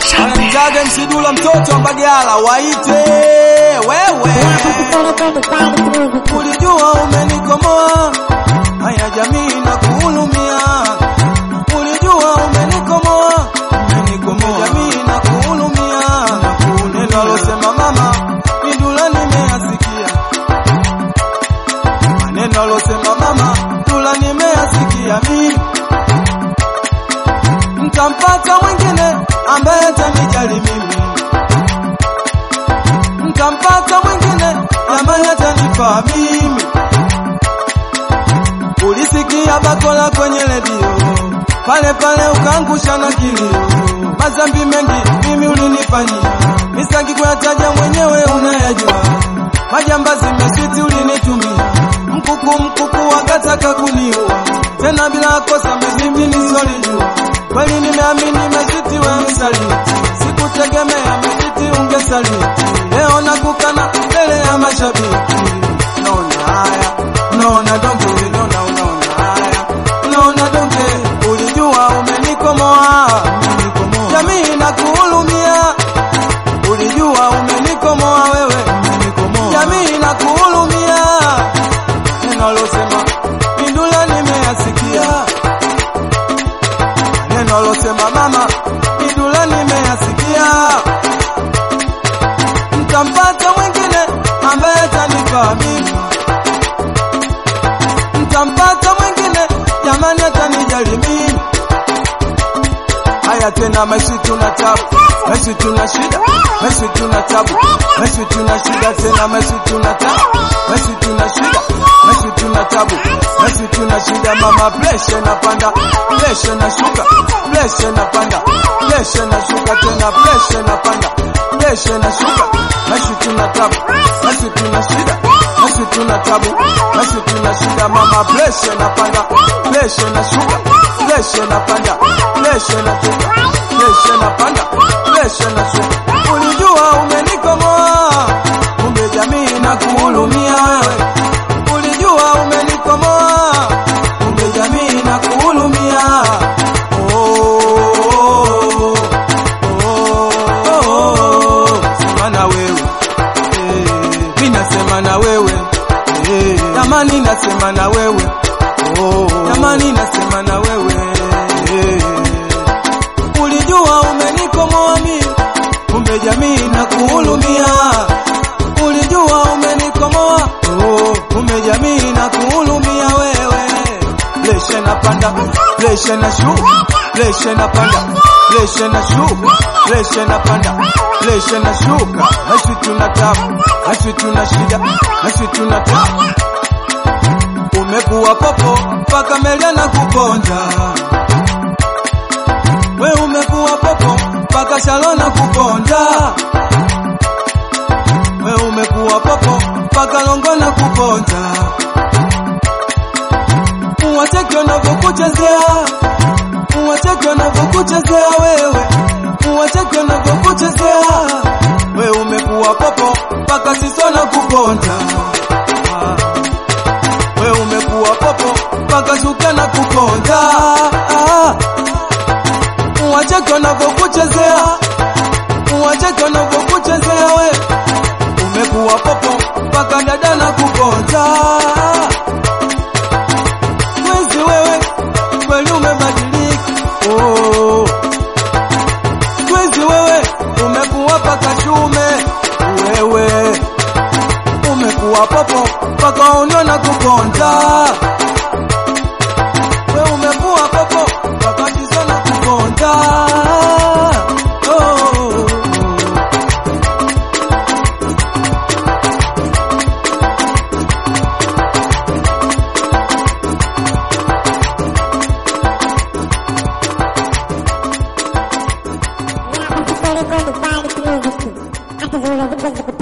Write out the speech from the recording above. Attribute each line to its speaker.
Speaker 1: Anamtaga Msidula mtoto wa Mbagala, waite wewe. Ulijua umenikomoa, haya jamii na kuhulumia. Ulijua umenikomoa, jamii na kuhulumia. Neno alosema mama Ndula nimeyasikia, maneno alosema mama Ndula nimeyasikia mimi. Nitampata mwingine ambaye atanijali mimi, nitampata mwingine ambaye atanifaa mimi. Ulisikia bakola kwenye redio, pale pale ukaangusha na kilio. Mazambi mengi mimi ulinifanyia, misaki kuyataja mwenyewe unayajua. Majambazi mesiti ulinitumia, mkuku wakataka kuniua, tena bila kosa mezimbi nisolijua. Kweli nimeamini mesiti we msaliti, sikutegemea mesiti ungesaliti. Leo nakukana mbele ya mashabiki. Unaona haya, unaona donge, unaona haya, unaona donge. Ulijua umenikomoa, jamii na kuhulumia. Ulijua umenikomoa wewe, jamii na kuhulumia. Neno alosema Ndula nimeyasikia, neno alosema mama Ndula nimeyasikia. Nitampata mwingine ambaye atanifaa mimi, nitampata mwingine jamani atanijali mimi. Haya tena maisha tuna tabu, maisha tuna shida, maisha tuna tabu, maisha tuna shida. Tena maisha tuna tabu, maisha tuna shida, maisha tuna tabu, maisha tuna shida. Mama pressure inapanda, pressure inashuka, pressure inapanda, pressure inashuka. Tena pressure inapanda, pressure inashuka. Maisha tuna tabu, maisha tuna shida, maisha tuna tabu, maisha tuna shida. Mama pressure inapanda, pressure inashuka, pressure inapanda, pressure inashuka, pressure inapanda, pressure inashuka. Ulijua umenikomoa, kumbe jamii na kuhulumia wewe. Ulijua umenikomoa, kumbe jamii na kuhulumia. Sema na wewe, mimi nasema na wewe, jamani nasema na wewe, jamani nasema na wewe. Ulijua umenikomoa mimi, kumbe jamii na kuhulumia. Ulijua umenikomoa, kumbe jamii na kuhulumia wewe. Pressure inapanda, pressure inashuka, pressure inapanda, pressure inashuka, pressure inapanda, pressure inashuka. Maisha tuna tabu, maisha tuna shida, maisha tuna tabu. Umekuwa popo mpaka melia na kuponja, we umekuwa popo mpaka shalo na kuponja. We umekuwa popo mpaka longo na kuponja. Uwacheki wanavyokuchezea, uwacheki wanavyokuchezea wewe, uwacheki wanavyokuchezea. We umekuwa popo mpaka siso na kuponja. We umekuwa popo mpaka shuka na kuponja. Uwacheki wanavyokuchezea, uwacheki wanavyokuchezea we. Umekuwa popo mpaka dada na kuponja. Mwezi wewe kweli umebadilika, mwezi wewe umekuwa paka shume. Wewe umekuwa popo mpaka unyo na kuponja. We umekuwa popo mpaka siso na kuponja.
Speaker 2: Quando para que eu vou aqui.